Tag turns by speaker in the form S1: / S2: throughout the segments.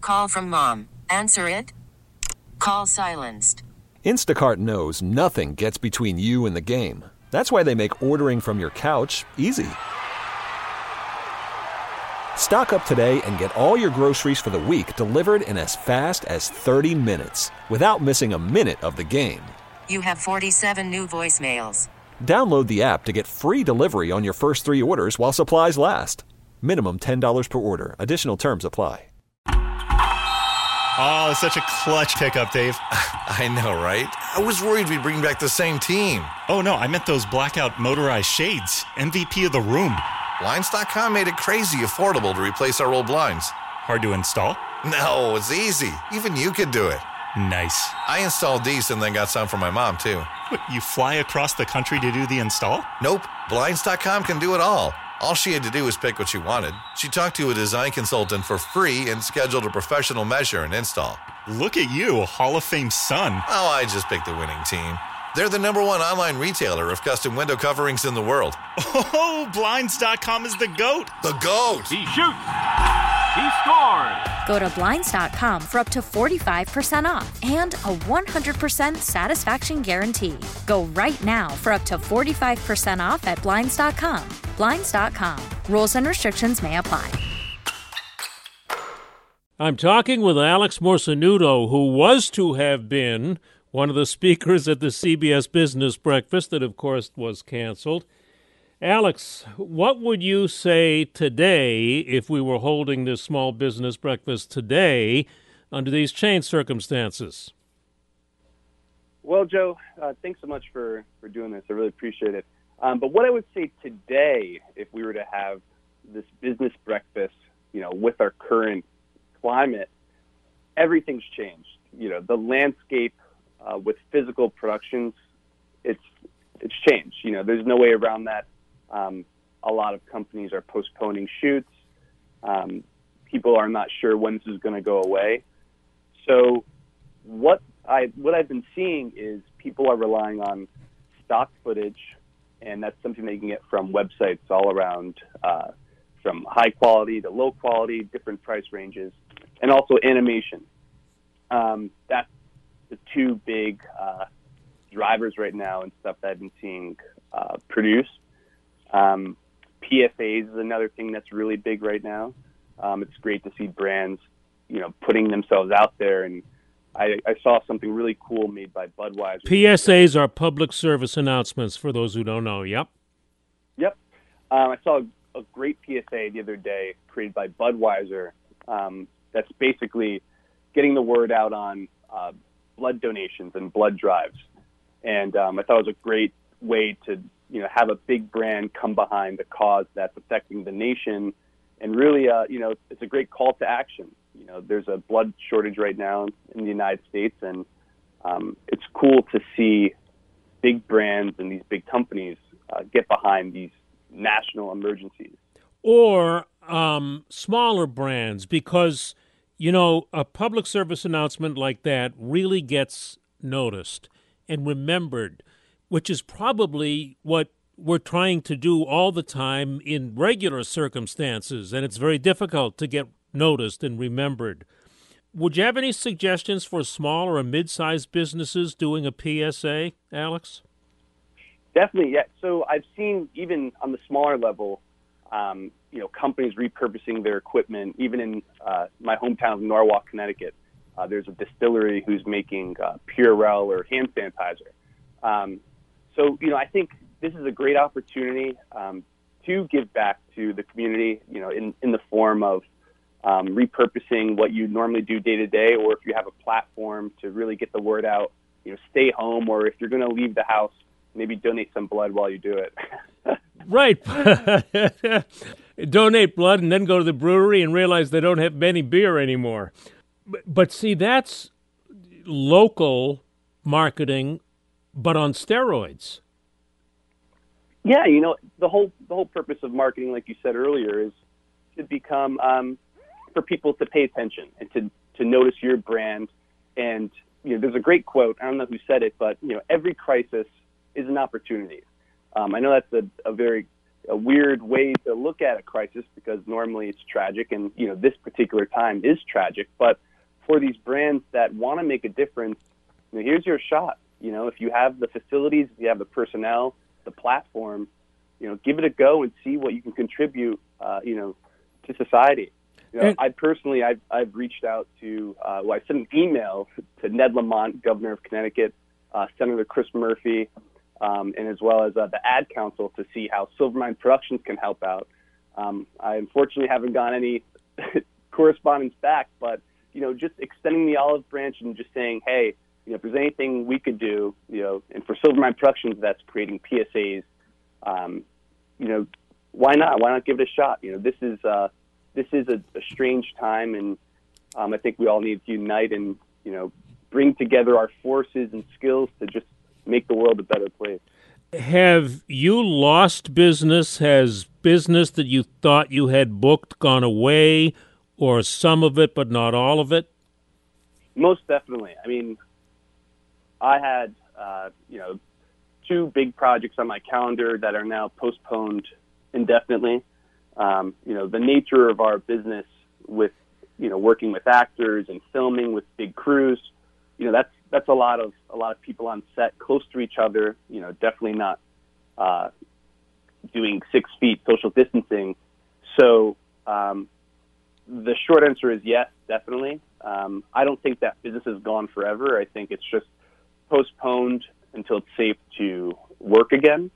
S1: Call from mom. Answer it. Call silenced.
S2: Instacart knows nothing gets between you and the game. That's why they make ordering from your couch easy. Stock up today and get all your groceries for the week delivered in as fast as 30 minutes without missing a minute of the game.
S1: You have 47 new voicemails.
S2: Download the app to get free delivery on your first 3 orders while supplies last. Minimum $10 per order. Additional terms apply.
S3: Oh, such a clutch pickup, Dave.
S4: I know, right? I was worried we'd bring back the same team.
S3: Oh, no, I meant those blackout motorized shades. MVP of the room.
S4: Blinds.com made it crazy affordable to replace our old blinds.
S3: Hard to install?
S4: No, it's easy. Even you could do it.
S3: Nice.
S4: I installed these and then got some for my mom, too.
S3: What, you fly across the country to do the install?
S4: Nope. Blinds.com can do it all. All she had to do was pick what she wanted. She talked to a design consultant for free and scheduled a professional measure and install.
S3: Look at you, Hall of Fame son.
S4: Oh, I just picked the winning team. They're the #1 online retailer of custom window coverings in the world.
S3: Oh, Blinds.com is the GOAT.
S4: The GOAT!
S5: He shoots. He scores.
S6: Go to Blinds.com for up to 45% off and a 100% satisfaction guarantee. Go right now for up to 45% off at Blinds.com. Blinds.com. Rules and restrictions may apply.
S7: I'm talking with Alex Morsanudo, who was to have been one of the speakers at the CBS Business Breakfast that, of course, was canceled. Alex, what would you say today if we were holding this small business breakfast today under these changed circumstances?
S8: Well, Joe, thanks so much for doing this. I really appreciate it. But what I would say today, if we were to have this business breakfast, with our current climate, everything's changed. The landscape with physical productions, it's changed. There's no way around that. A lot of companies are postponing shoots. People are not sure when this is going to go away. So what I've been seeing is people are relying on stock footage, and that's something they can get from websites all around, from high quality to low quality, different price ranges, and also animation. That's the two big drivers right now and stuff that I've been seeing produced. PSAs is another thing that's really big right now. It's great to see brands, putting themselves out there. And I saw something really cool made by Budweiser.
S7: PSAs are public service announcements, for those who don't know. Yep.
S8: I saw a great PSA the other day created by Budweiser. That's basically getting the word out on blood donations and blood drives. And I thought it was a great way to have a big brand come behind the cause that's affecting the nation. And really, it's a great call to action. There's a blood shortage right now in the United States, and it's cool to see big brands and these big companies get behind these national emergencies.
S7: Or smaller brands, because, a public service announcement like that really gets noticed and remembered, which is probably what we're trying to do all the time in regular circumstances, and it's very difficult to get noticed and remembered. Would you have any suggestions for small or mid-sized businesses doing a PSA, Alex?
S8: Definitely, yeah. So I've seen, even on the smaller level, companies repurposing their equipment. Even in my hometown of Norwalk, Connecticut, there's a distillery who's making Purell or hand sanitizer. So, I think this is a great opportunity to give back to the community, in the form of repurposing what you normally do day to day, or if you have a platform to really get the word out, stay home, or if you're going to leave the house, maybe donate some blood while you do it.
S7: Right. Donate blood and then go to the brewery and realize they don't have any beer anymore. But see, that's local marketing, but on steroids.
S8: Yeah, the whole purpose of marketing, like you said earlier, is to become for people to pay attention and to notice your brand. And there's a great quote. I don't know who said it, but every crisis is an opportunity. I know that's a very a weird way to look at a crisis because normally it's tragic, and this particular time is tragic. But for these brands that want to make a difference, here's your shot. If you have the facilities, if you have the personnel, the platform, give it a go and see what you can contribute, to society. I personally, I've reached out to, I sent an email to Ned Lamont, governor of Connecticut, Senator Chris Murphy, and as well as the Ad Council to see how Silvermine Productions can help out. I unfortunately haven't gotten any correspondence back, but just extending the olive branch and just saying, hey, if there's anything we could do, and for Silvermine Productions that's creating PSAs, why not? Why not give it a shot? This is a strange time, and I think we all need to unite and bring together our forces and skills to just make the world a better place.
S7: Have you lost business? Has business that you thought you had booked gone away, or some of it but not all of it?
S8: Most definitely. I mean, I had, 2 big projects on my calendar that are now postponed indefinitely. The nature of our business with, working with actors and filming with big crews, that's a lot of people on set close to each other, definitely not doing 6 feet social distancing. So the short answer is yes, definitely. I don't think that business is gone forever. I think it's just postponed until it's safe to work again.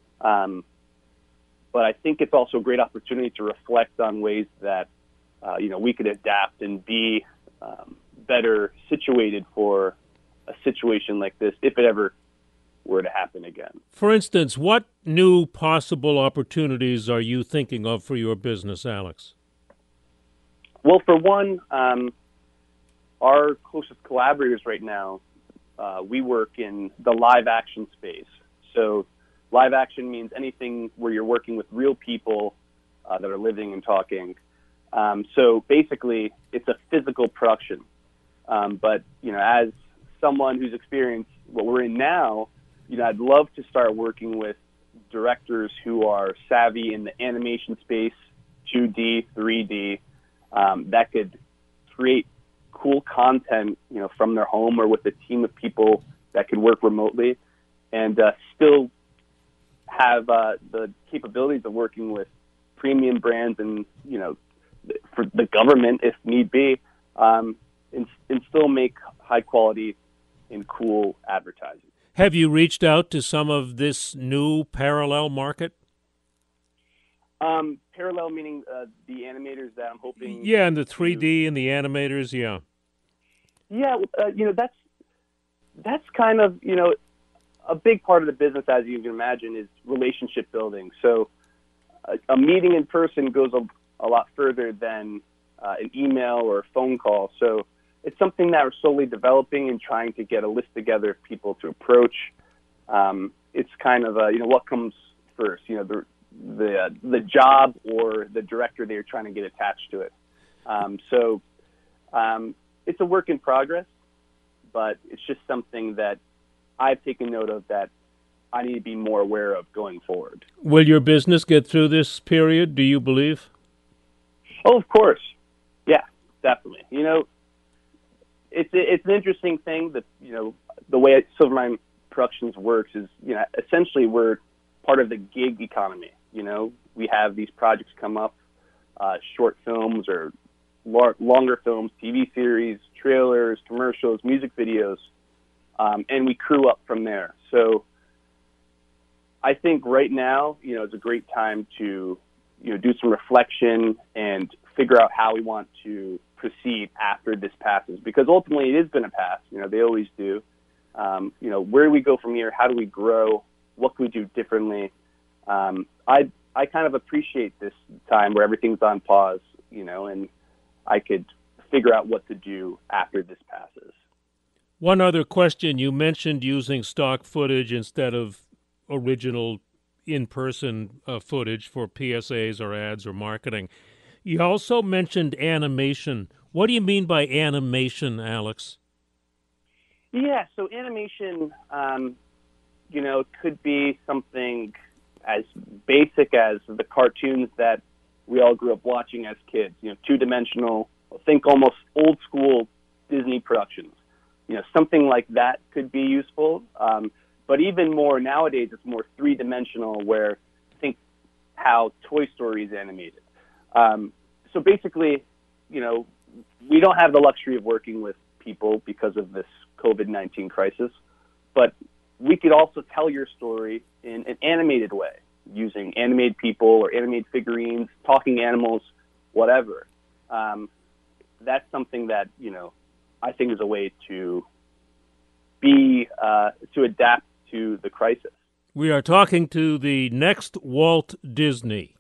S8: But I think it's also a great opportunity to reflect on ways that, we could adapt and be better situated for a situation like this if it ever were to happen again.
S7: For instance, what new possible opportunities are you thinking of for your business, Alex?
S8: Well, for one, our closest collaborators right now, we work in the live action space. So live action means anything where you're working with real people that are living and talking. So basically, it's a physical production. But, as someone who's experienced what we're in now, I'd love to start working with directors who are savvy in the animation space, 2D, 3D, that could create cool content, from their home or with a team of people that could work remotely and still have the capabilities of working with premium brands and, for the government if need be, and still make high quality and cool advertising.
S7: Have you reached out to some of this new parallel market?
S8: Parallel meaning the animators that I'm hoping...
S7: Yeah, and the 3D and the animators, yeah.
S8: Yeah, that's kind of, a big part of the business, as you can imagine, is relationship building. So a meeting in person goes a lot further than an email or a phone call. So it's something that we're slowly developing and trying to get a list together of people to approach. It's kind of, what comes first, the job or the director they're trying to get attached to it. It's a work in progress, but it's just something that I've taken note of that I need to be more aware of going forward.
S7: Will your business get through this period, do you believe?
S8: Oh, of course. Yeah, definitely. It's an interesting thing that, the way Silvermine Productions works is, essentially we're part of the gig economy. We have these projects come up, short films or longer films, TV series, trailers, commercials, music videos, and we crew up from there. So I think right now, it's a great time to, do some reflection and figure out how we want to proceed after this passes, because ultimately it is going to pass. They always do. Where do we go from here? How do we grow? What can we do differently? I kind of appreciate this time where everything's on pause, and I could figure out what to do after this passes.
S7: One other question. You mentioned using stock footage instead of original in-person footage for PSAs or ads or marketing. You also mentioned animation. What do you mean by animation, Alex?
S8: Yeah, so animation, could be something as basic as the cartoons that we all grew up watching as kids, two-dimensional, think almost old school Disney productions. Something like that could be useful. But even more nowadays, it's more three-dimensional, where think how Toy Story is animated. So basically, we don't have the luxury of working with people because of this COVID-19 crisis, but we could also tell your story in an animated way, using animated people or animated figurines, talking animals, whatever. That's something that, I think is a way to adapt to the crisis.
S7: We are talking to the next Walt Disney.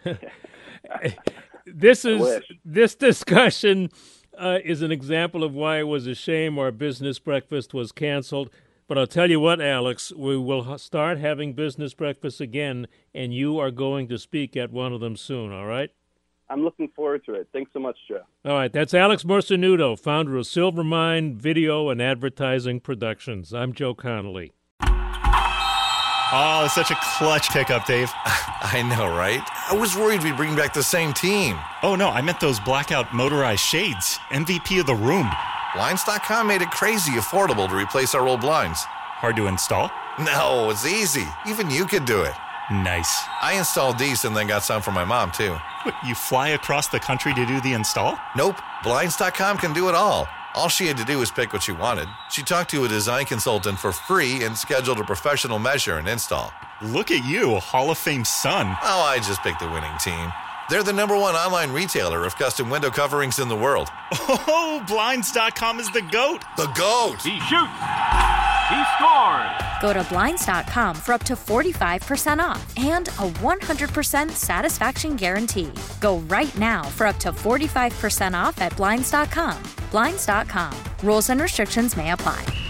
S7: This discussion is an example of why it was a shame our business breakfast was canceled. But I'll tell you what, Alex, we will start having business breakfasts again, and you are going to speak at one of them soon, all right?
S8: I'm looking forward to it. Thanks so much, Joe.
S7: All right, that's Alex Morcenudo, founder of Silvermine Video and Advertising Productions. I'm Joe Connolly.
S3: Oh, it's such a clutch pickup, Dave.
S4: I know, right? I was worried we'd bring back the same team.
S3: Oh, no, I meant those blackout motorized shades. MVP of the room.
S4: Blinds.com made it crazy affordable to replace our old blinds.
S3: Hard to install?
S4: No, it's easy. Even you could do it.
S3: Nice.
S4: I installed these and then got some for my mom, too.
S3: What, you fly across the country to do the install?
S4: Nope. Blinds.com can do it all. All she had to do was pick what she wanted. She talked to a design consultant for free and scheduled a professional measure and install.
S3: Look at you, a Hall of Fame son.
S4: Oh, I just picked the winning team. They're the #1 online retailer of custom window coverings in the world.
S3: Oh, Blinds.com is the GOAT.
S4: The GOAT!
S5: He shoots. He scores.
S6: Go to Blinds.com for up to 45% off and a 100% satisfaction guarantee. Go right now for up to 45% off at Blinds.com. Blinds.com. Rules and restrictions may apply.